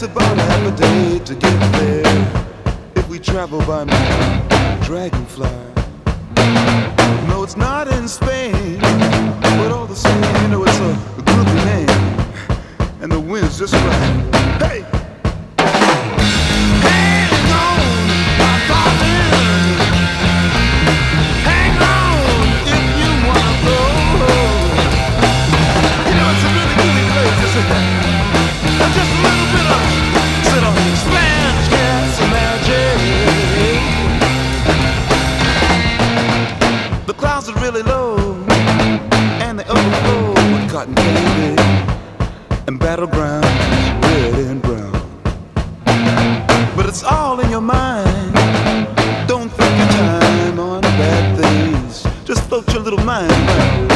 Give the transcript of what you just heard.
takes about half a day to get there. If we travel by dragonfly. No, it's not in Spain, but all the same, you know, it's a groovy name, and the wind's just right. Hey! Hang on, my darling. Hang on if you wanna go. You know, it's a really groovy place, isn't it? And just a little bit of sit on Spanish gas magic. The clouds are really low, and they overflow with cotton candy and battlegrounds, red and brown. But it's all in your mind. Don't think your time on bad things. Just float your little mind around.